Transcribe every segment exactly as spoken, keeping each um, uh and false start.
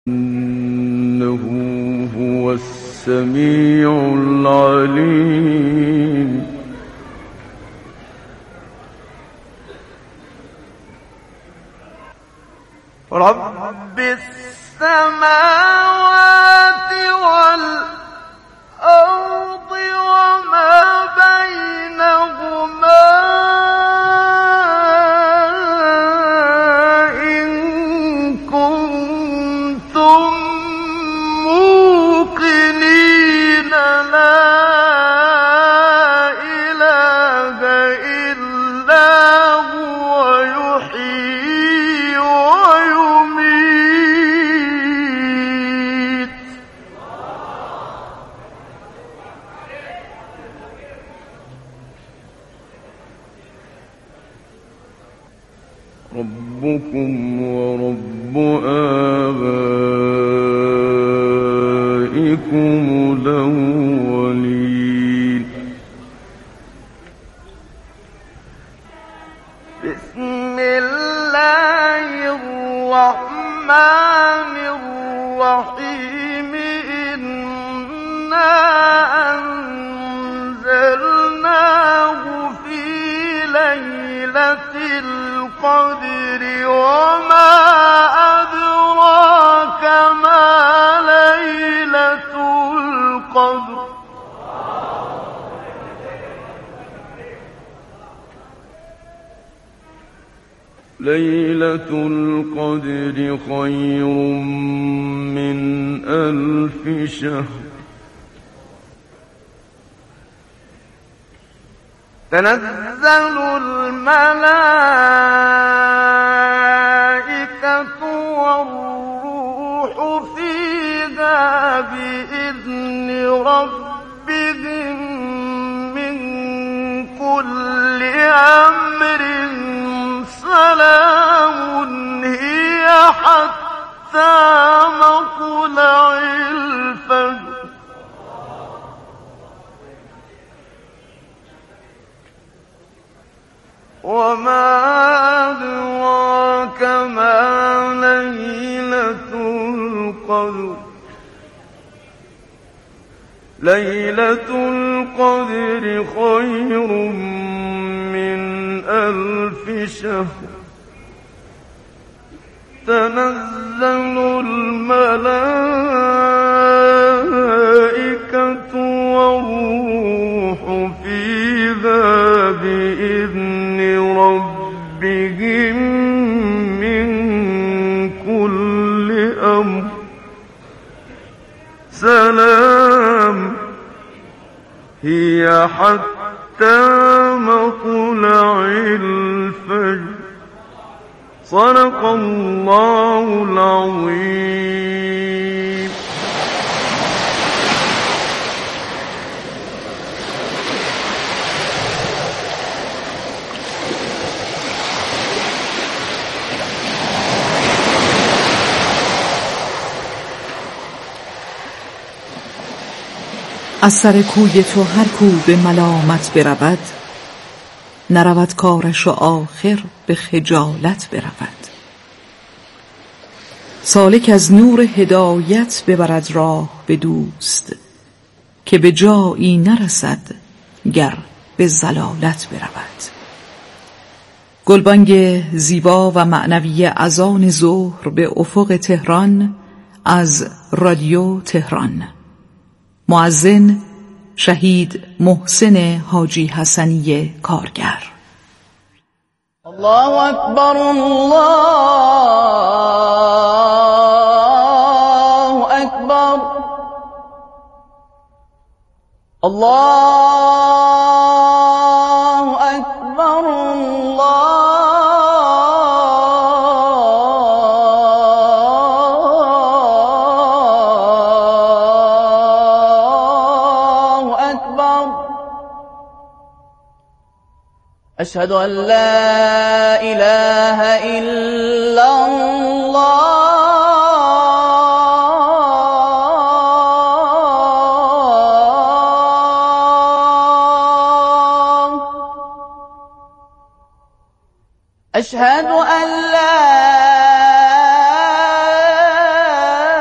إنه هو السميع العليم. رب السماوات والأرض وما بينهما إن كنتم موقنين لا إله إلا هو يحيي ويميت. ربكم ورب آبائكم الأولين. بسم الله الرحمن الرحيم. إنا أنزلناه في ليلة القدر وما أدراك ما ليلة القدر. ليلة القدر خير من ألف شهر. تنزل الملائكة والروح فيها بإذن ربهم من كل أمر. سلام هي حتى مطلع الفجر. وما أدراك ما ليلة القدر. ليلة القدر خير من ألف شهر. تنزل الملائكة والروح فيها بإذن ربهم من كل أمر. سلام هي حتى مطلع الفجر. صدق الله العظيم. از سر کوی تو هر کو به ملامت برود، نرود کارش و آخر به خجالت برود. سالک از نور هدایت ببرد راه به دوست، که به جایی نرسد گر به ضلالت برود. گلبانگ زیبا و معنوی اذان ظهر به افق تهران از رادیو تهران. مؤذن شهید محسن حاجی حسنی کارگر. الله اکبر الله اکبر. الله اکبر الله اکبر. أشهد أن لا إله إلا الله. أشهد أن لا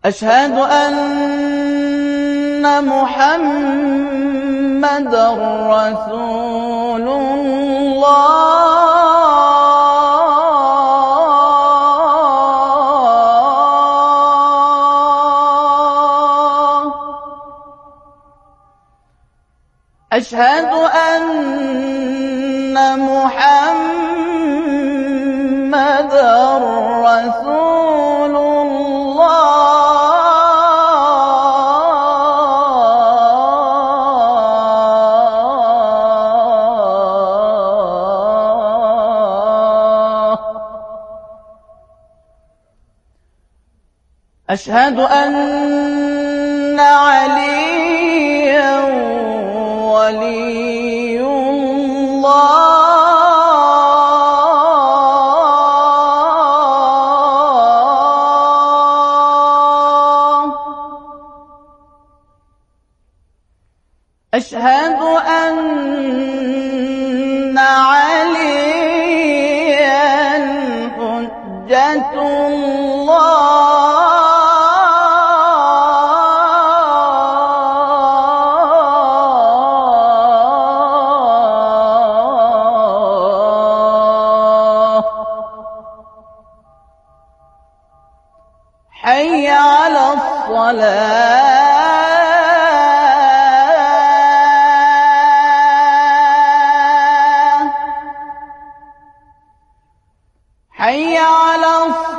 أشهد أن محمدًا رسول الله. أشهد أن محمدًا رسول الله. أشهد أن عليًّا ولي الله. أشهد أن عليًّا حجة الله. حي على الصلاة. حي على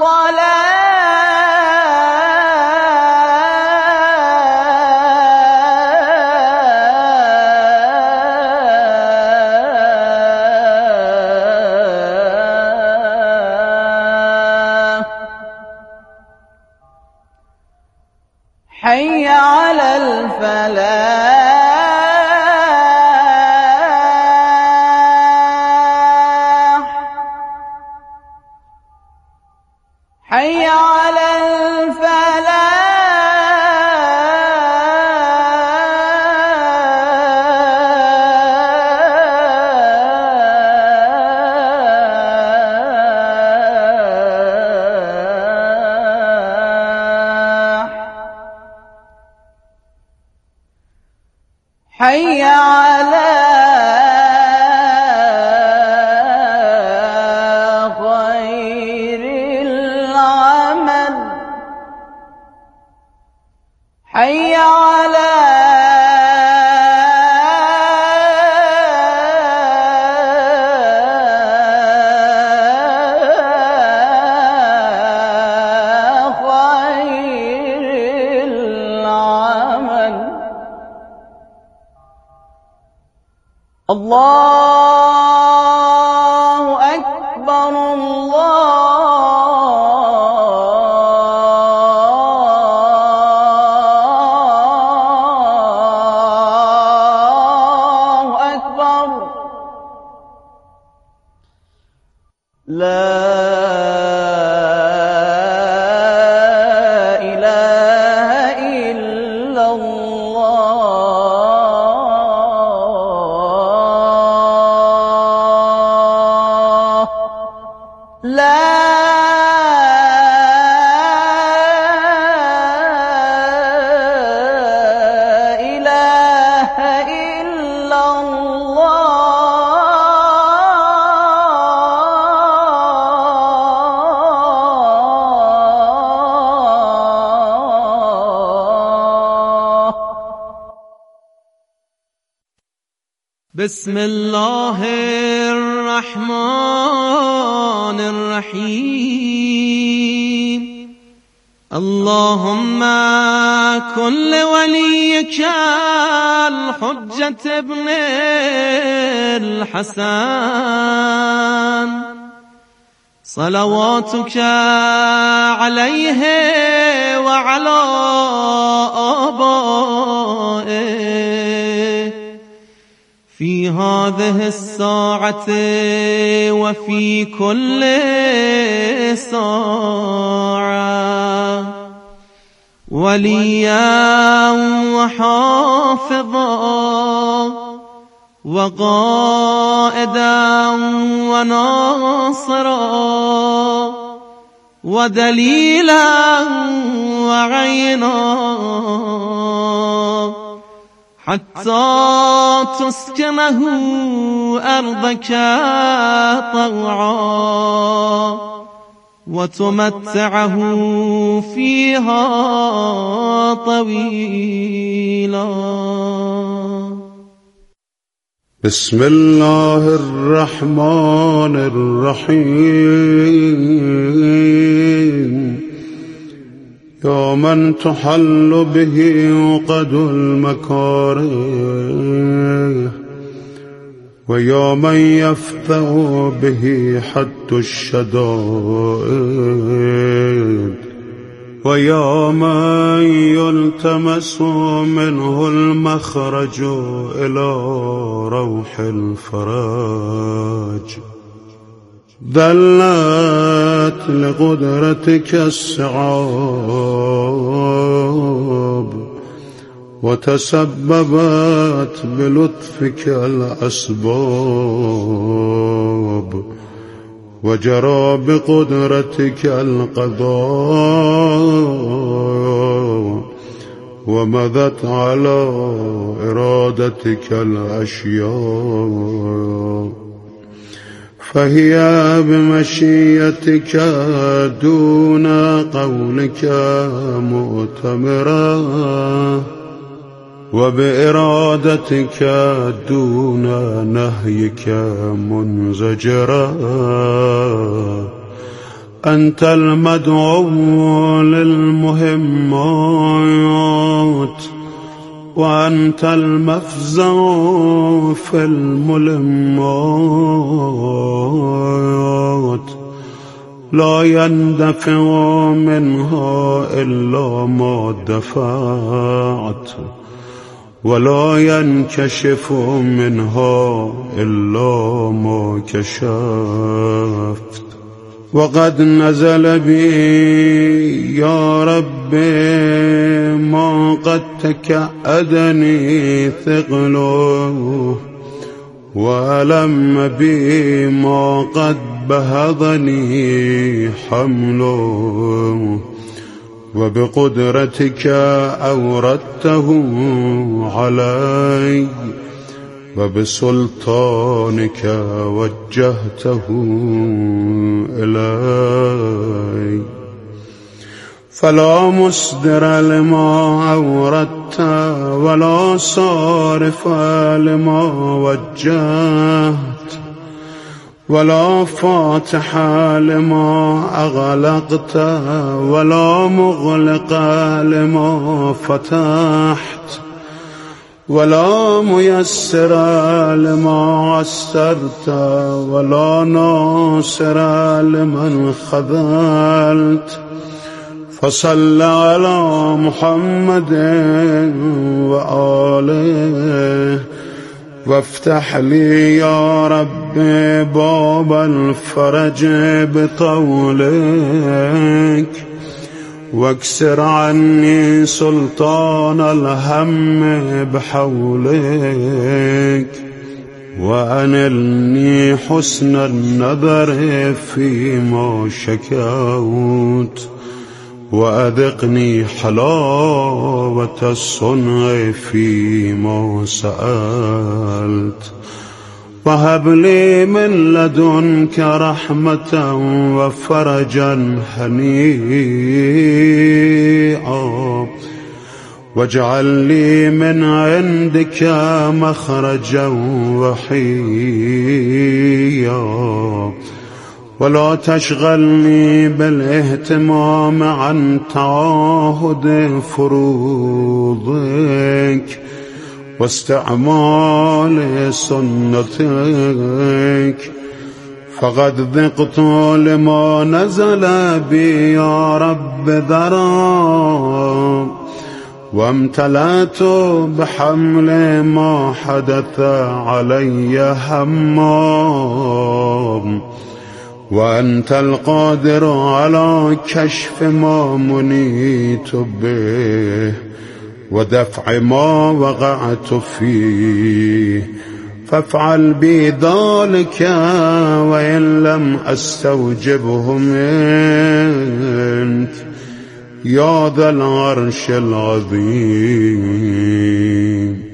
الصلاة. حي على الفلاح. حي على الفلاح. حي على خير العمل. حي على خير العمل. الله أكبر. الله أكبر. لا إله إلا الله. لا إله إلا الله. بسم الله الرحمن الرحيم. اللهم كن لوليك الحجة ابن الحسن صلواتك عليه وعلى آبائه في هذه الساعة وفي كل ساعة وليا وحافظا وقائدا وناصرا ودليلا وعينا حتى تسكنه أرضك طوعا وتمتعه فيها طويلا. بسم الله الرحمن الرحيم. يا من تحل به عقد المكاره ويا من يفتح به حد الشدائد ويا من يلتمس منه المخرج إلى روح الفرج. ذلت لقدرتك الصعاب وتسببت بلطفك الأسباب وجرى بقدرتك القضاء ومضت على إرادتك الأشياء. فهي بمشيتك دون قولك مؤتمرة وبإرادتك دون نهيك منزجرة. أنت المدعو للمهمات وأنت المفزع في الملمات. لا يندفع منها إلا ما دفعت ولا ينكشف منها إلا ما كشفت. وقد نزل بي يا ربي ما قد تكأدني ثقله وألم بي ما قد بهضني حمله. وبقدرتك أوردته علي وبسلطانك وجهته إلي. فلا مصدر لما أوردت ولا صارف لما وجهت ولا فاتح لما أغلقت ولا مغلق لما فتحت ولا ميسر لما عسرت ولا ناصر لمن خذلت. فصل على محمد وآله وافتح لي يا رب باب الفرج بطولك واكسر عني سلطان الهم بحولك وأنلني حسن النظر فيما شكوت وأذقني حلاوة الصنع فيما سألت. وهب لي من لدنك رحمة وفرجا هنيئا واجعل لي من عندك مخرجا وحيا ولا تشغلني بالاهتمام عن تعاهد فروضك واستعمال سنتك. فقد ذقت لما نزل بي يا رب ذرا وامتلأت بحمل ما حدث علي همام وأنت القادر على كشف ما منيت به ودفع ما وقعت فيه. فافعل بي ذلك وإن لم أستوجبه منك یا ذا العرش العظیم.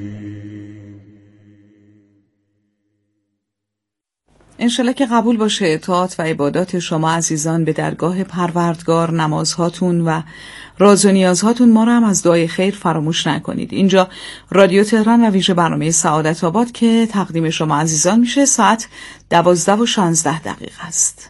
انشالله که قبول باشه اطاعت و عبادات شما عزیزان به درگاه پروردگار، نمازهاتون و راز و نیازهاتون. ما رو هم از دعای خیر فراموش نکنید. اینجا رادیو تهران و ویژه برنامه سعادت آباد که تقدیم شما عزیزان میشه. ساعت دوازده و شانزده دقیقه است.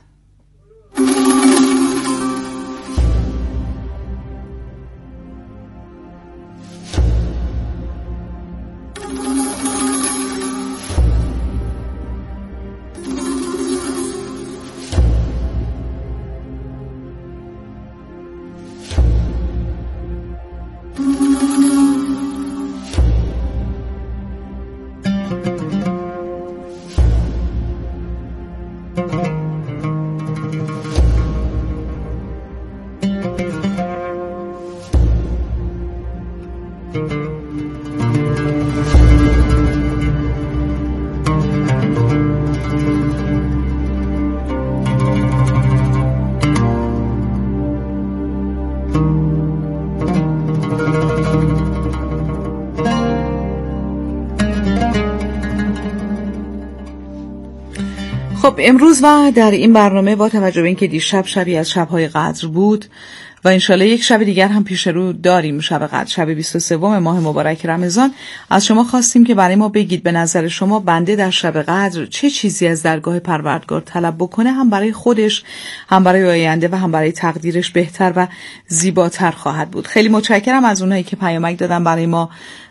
خب امروز و در این برنامه با توجه به اینکه دیشب شبی از شب‌های قدر بود و انشالله یک شب دیگر هم پیش رو داریم، شب قدر، شب بیست و سه ماه مبارک رمضان، از شما خواستیم که برای ما بگید به نظر شما بنده در شب قدر چه چیزی از درگاه پروردگار طلب بکنه هم برای خودش، هم برای آینده و هم برای تقدیرش بهتر و زیباتر خواهد بود. خیلی متشکرم از اونایی که پیامک دادن برای ما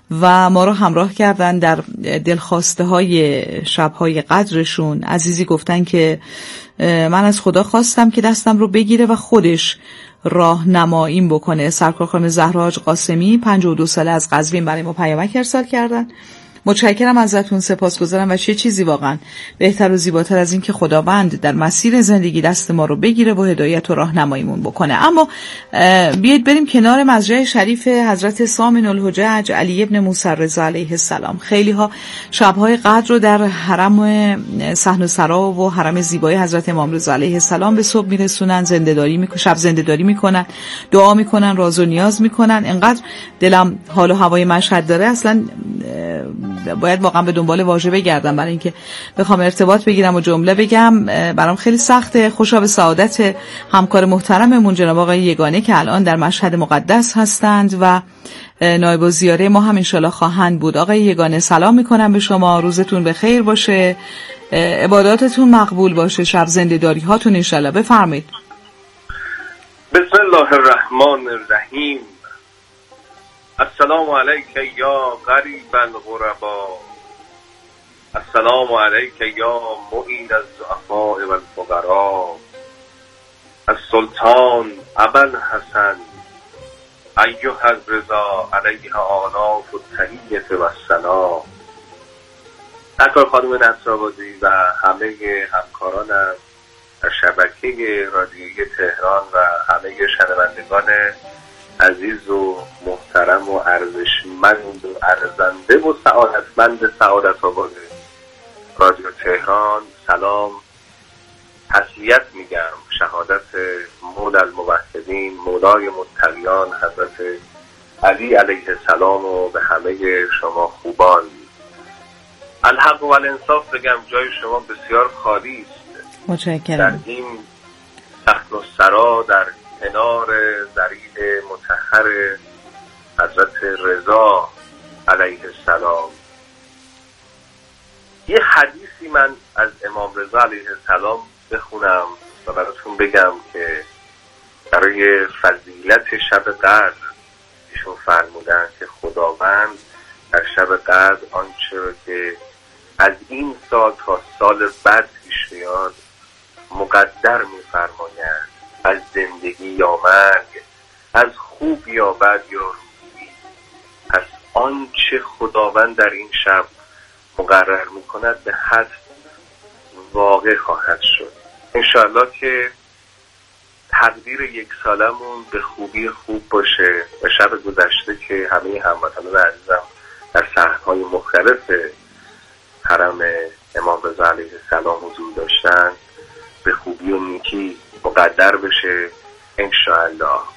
و ما رو همراه کردن در دلخواسته های شب‌های قدرشون. عزیزی گفتن که من از خدا خواستم که دستم رو بگیره و خودش راهنماییم بکنه. سرکار خانم زهرا حاج قاسمی پنجاه و دو ساله از قزوین برای ما پیامک ارسال کردن. متشکرم ازتون، سپاسگزارم و چه چیزی واقعا بهتر و زیباتر از این که خداوند در مسیر زندگی دست ما رو بگیره و هدایت و راهنماییمون بکنه. اما بیایید بریم کنار مزرعه شریف حضرت سامن الحجج علی ابن موسی رضا علیه السلام. خیلی ها شب‌های قدر رو در حرم صحن و سرا و حرم زیبای حضرت امام رضا علیه السلام به صبح میرسونن، زنده‌داری میکنن، شب زنده‌داری میکنن، دعا میکنن، راز و نیاز میکنن. انقدر دلم حال و هوای مشهد داره، اصلا باید واقعا به دنبال واژه بگردم برای اینکه بخوام ارتباط بگیرم و جمله بگم برام خیلی سخته. خوشا به سعادت همکار محترممون جناب آقای یگانه که الان در مشهد مقدس هستند و نایب الزیاره ما هم انشالله خواهند بود. آقای یگانه سلام میکنم به شما، روزتون بخیر باشه، عباداتتون مقبول باشه، شب زنده‌داری هاتون انشالله. بفرمایید. بسم الله الرحمن الرحیم. السلام علیک یا غریب الغربا، السلام علیک یا معین الضعفاء والفقراء، السلطان ابوالحسن ایها الرضا علیه آلاف التحیة و السلام. سرکار خانم نصرآبادی و همه همکارانم در شبکه رادیویی تهران و همه شنوندگان عزیز و محترم و ارزشمند و ارزنده و سعادتمند سعادت آباد رادیو تهران، سلام، تسلیت میگم، شهادت مولا الموحدین مولای متقیان حضرت علی علیه السلام و به همه شما خوبان. الحق و الانصاف بگم جای شما بسیار خالی است. متشکرم. در این صحن و سرا در کنار ذریع مطهر حضرت رضا علیه السلام. یه حدیثی من از امام رضا علیه السلام بخونم و براتون بگم که برای فضیلت شب قدر ایشون فرمودن که خداوند در شب قدر آنچه که از این سال تا سال بعد پیش میاد مقدر می‌فرماید، از زندگی یا مرگ، از خوب یا بد یا روزی. پس آنچه خداوند در این شب مقرر میکند به حد واقع خواهد شد. انشاءالله که تقدیر یک سالمون به خوبی خوب باشه و شب گذشته که همه هموطنان عزیزم در صحنه‌های مختلف حرم امام رضا علیه السلام حضور داشتن به خوبی و نیکی مقدر بشه انشاءالله.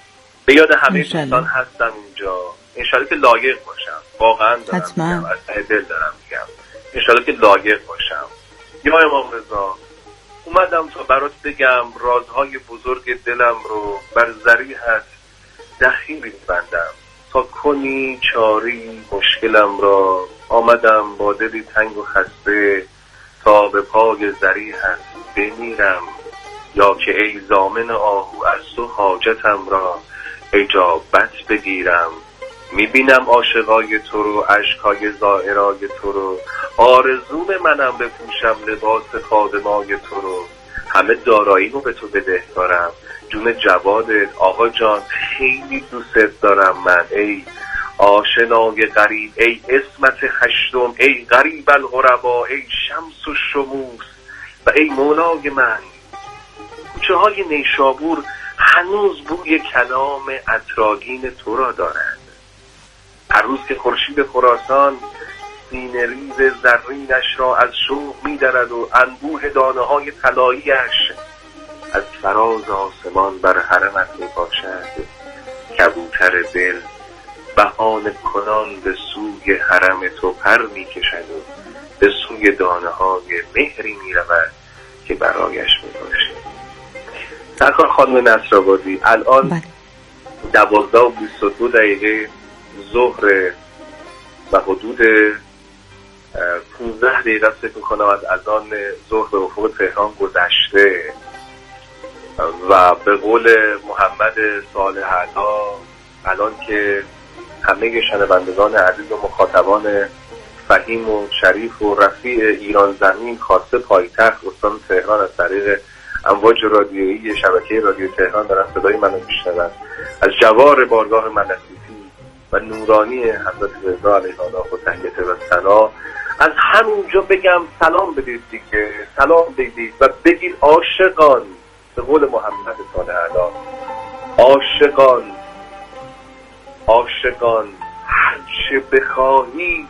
به یاد همه دوستان هستم اینجا، انشالله که لایق باشم، واقعا دارم میگم، از ته دل دارم میگم انشالله که لایق باشم. یا امام رضا، اومدم تا برات بگم رازهای بزرگ دلم رو بر ذریحت دخیل بندم، تا کنی چاری مشکلم را. آمدم با دلی تنگ و خسته تا به پای ذریحت بمیرم، یا که ای ضامن آهو از تو حاجتم را اجابت بگیرم. میبینم عاشقای تو رو، اشکای زائرای تو رو، آرزوم منم بپوشم لباس خادمای تو رو. همه دارایی رو به تو بدهکارم، جون جوادت آقا جان خیلی دوست دارم من. ای آشنای غریب، ای اسمت هشتم، ای غریب الغربا، ای شمس و شموس و ای مولای من. کوچه های نیشابور هنوز بوی کلام عطرآگین تو را دارند. هر روز که خورشید خراسان سینه ریز زرینش را از شوق می‌درد و انبوه دانه های طلایی‌اش از فراز آسمان بر حرمت می‌پاشد، کبوتر دل بهانه کنان به سوی حرم تو پر می‌کشد و به سوی دانه های مهری می‌رود که برایش می‌باشد. سرکار خانم نصرآبادی، الان دوازده و بیست و دو دقیقه ظهر و حدود پونزده دقیقه فکر میکنم از اذان ظهر به افق تهران گذشته و به قول محمد صالح عطا الان که همه شنوندگان عزیز و مخاطبان فهیم و شریف و رفیع ایران زمین خاصه پایتخت استان تهران از طریق امواج رادیویی شبکه رادیو تهران دارن صدای منو میشنون، از جوار بارگاه ملکوتی و نورانی حضرت رضا علیه الله و تحیت و ثنا از همونجا بگم سلام بدید دیگه، سلام بدید و بگید عاشقان، به قول محمد صالح عطا، عاشقان عاشقان هرچه بخواهید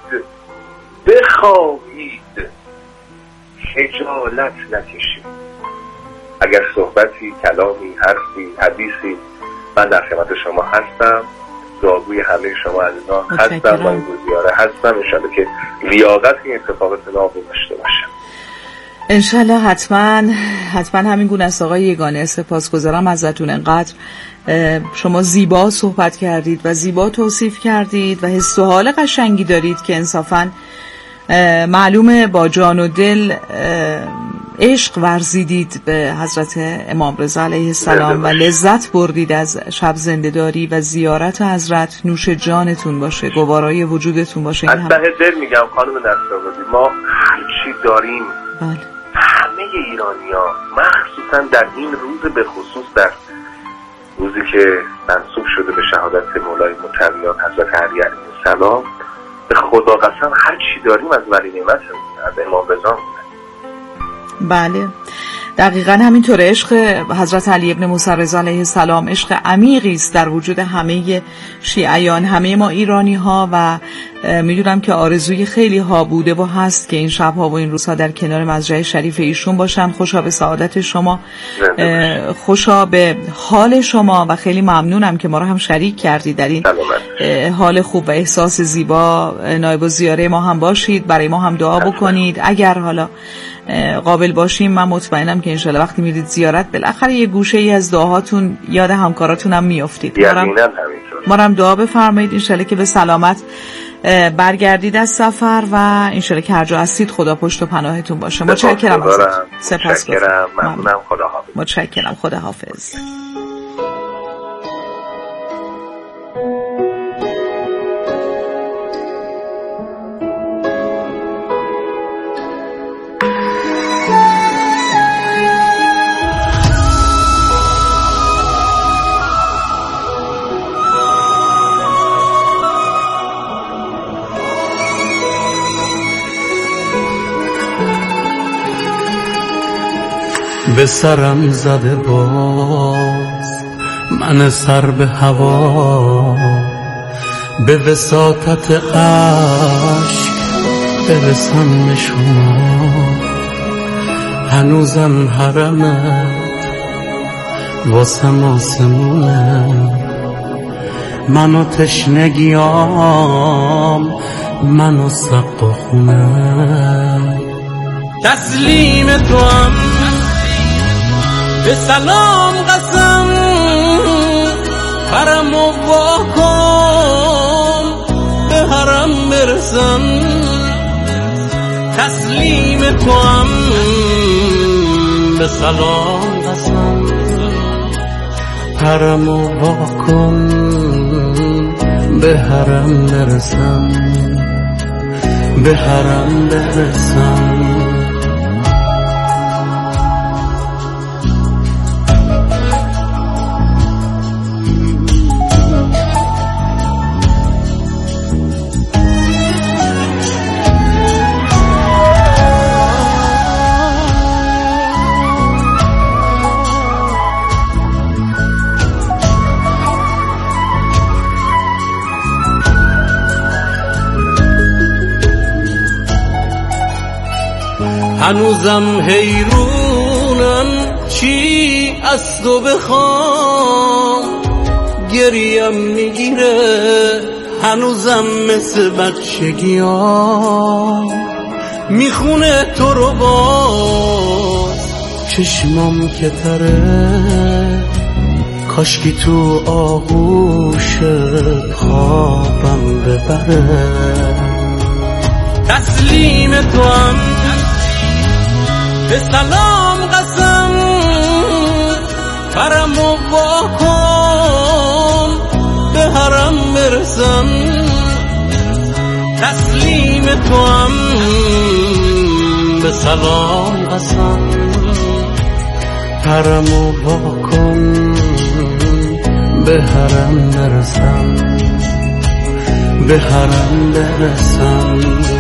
بخواهید، خجالت نکشید. اگر صحبتی، کلامی، حرفی، حدیثی، من در خدمت شما هستم، دعاگوی همه شما عزیزان هستم و این گزیاره هستم. انشالله که لیاقت این اتفاقات ناب داشته باشم. انشالله حتما حتما همین گونه است. آقای یگانه سپاسگزارم ازتون، انقدر شما زیبا صحبت کردید و زیبا توصیف کردید و حس و حال قشنگی دارید که انصافاً معلومه با جان و دل عشق ورزیدید به حضرت امام رضا علیه السلام و لذت بردید از شب زنده‌داری و زیارت حضرت. نوش جانتون باشه، گوارای وجودتون باشه. از ته دل میگم خانم نصرآبادی، ما هر چی داریم بله. همه ایرانی‌ها مخصوصا در این روز به خصوص، در روزی که منسوب شده به شهادت مولای متقیان حضرت علی علیه السلام، به خدا قسم هر چی داریم از ولی نعمت از امام رضا. بله دقیقاً همینطور. عشق حضرت علی ابن موسی رضا علیه السلام عشق عمیقی است در وجود همه شیعیان، همه ما ایرانی ها، و میدونم که آرزوی خیلی ها بوده و هست که این شبها و این روزها در کنار مضجع شریف ایشون باشم. خوشا به سعادت شما، خوشا به حال شما و خیلی ممنونم که ما رو هم شریک کردید در این حال خوب و احساس زیبا. نایب الزیاره ما هم باشید، برای ما هم دعا بکنید. اگر حالا قابل باشیم من مطمئنم که انشالله وقتی میرید زیارت بالاخره یه گوشه ای از دعاهاتون یاد همکاراتون هم میافتید. ما هم دعا بفرمایید انشالله که به سلامت برگردید از سفر و انشالله که هر جا هستید خدا پشت و پناهتون باشه. متشکرم ازتون. سپاسگزارم. ممنونم. خدا حافظ. متشکرم. خدا حافظ. به سرم زده باز من سر به هوا، به وساطت عشق برسم به شما. هنوزم حرمت واسم آسمونه، منو تشنگیام منو سقف و خونه تسلیم تو هم به سلام قسم حرم و واکن به حرم برسم تسلیم تو هم به سلام قسم حرم و واکن به حرم برسم به حرم برسم هنوزم حیرونم چی از تو بخوام گریم میگیره هنوزم مثل بچگیام میخونه تو رو باز چشمام که تره کاشکی تو آغوش خوابم ببره تسلیم تو هم به سلام قسم حرم و واکن به حرم برسم تسلیم تو هم به سلام قسم حرم و واکن به حرم برسم به حرم برسم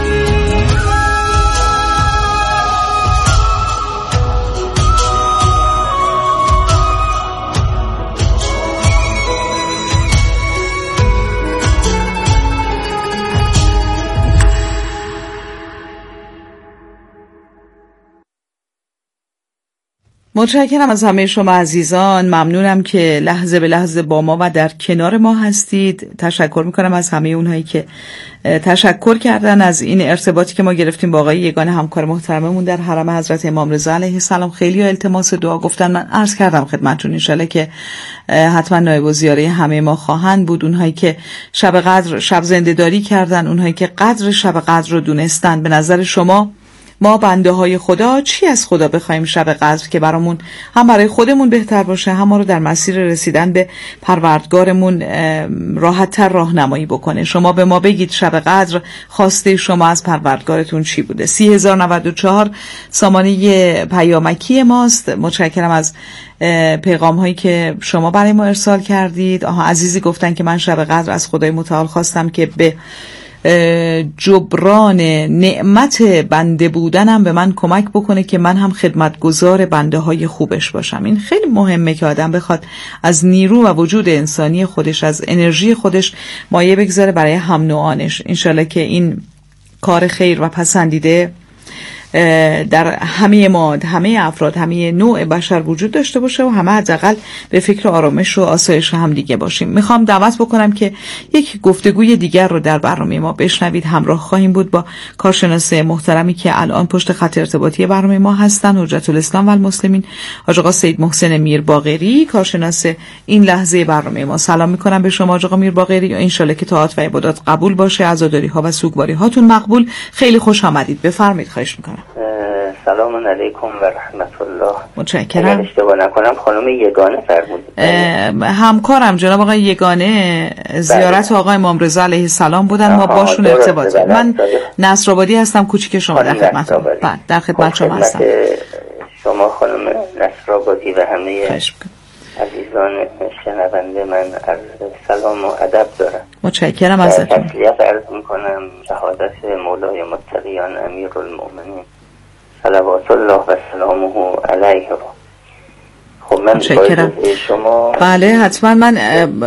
متشکرم از همه شما عزیزان. ممنونم که لحظه به لحظه با ما و در کنار ما هستید. تشکر میکنم از همه اونهایی که تشکر کردن از این ارتباطی که ما گرفتیم با آقای یگانه همکار محترممون در حرم حضرت امام رضا علیه السلام. خیلی التماس دعا گفتن، من عرض کردم خدمتتون ان شاءالله که حتما نایب الزیاره همه ما خواهند بود. اونهایی که شب قدر شب زنده‌داری کردن، اونهایی که قدر شب قدر رو دونستن. به نظر شما ما بنده های خدا چی از خدا بخوایم شب قدر که برامون هم برای خودمون بهتر باشه، هم ما رو در مسیر رسیدن به پروردگارمون راحت تر راهنمایی بکنه؟ شما به ما بگید شب قدر خواسته شما از پروردگارتون چی بوده؟ سی هزار و نود و چهار سامانه پیامکی ماست. متشکرم از پیغام هایی که شما برای ما ارسال کردید. آها، عزیزی گفتن که من شب قدر از خدای متعال خواستم که به جبران نعمت بنده بودنم به من کمک بکنه که من هم خدمتگزار بنده های خوبش باشم. این خیلی مهمه که آدم بخواد از نیرو و وجود انسانی خودش، از انرژی خودش مایه بگذاره برای هم نوعانش. انشالله که این کار خیر و پسندیده در همه ما، همه افراد، همه نوع بشر وجود داشته باشه و همه حداقل به فکر آرامش و آسایش هم دیگه باشیم. میخوام دعوت بکنم که یک گفتگوی دیگر رو در برنامه ما بشنوید. همراه خواهیم بود با کارشناس محترمی که الان پشت خط ارتباطی برنامه ما هستن، حجت الاسلام و المسلمین، حاج آقا سید محسن میرباقری، کارشناس این لحظه برنامه ما. سلام میکنم به شما حاج آقا میرباقری. ان شاءالله که طاعات و عبادات قبول باشه، عزاداری ها و سوگواری هاتون مقبول. خیلی خوش آمدید. بفرمایید. خواهش میکنم. سلام علیکم و رحمت الله. متشکرم. اگر اشتباه نکنم خانم یگانه فرمودید. همکارم جناب آقای یگانه زیارت آقای امام رضا علیه السلام بودن. ما باشون ارتباط داریم. من نصرآبادی هستم، کوچیک شما. در خدمتتون. بعد در خدمت شما هستم. شما خانم نصرآبادی و همه عزیزان شنونده من عرض سلام و ادب دارم. متشکرم ازتون. تسلیت عرض میکنم شهادت مولای متقیان امیرالمؤمنین صلوات الله و سلامه علیه. خب من متشکرم. شما بله حتما. من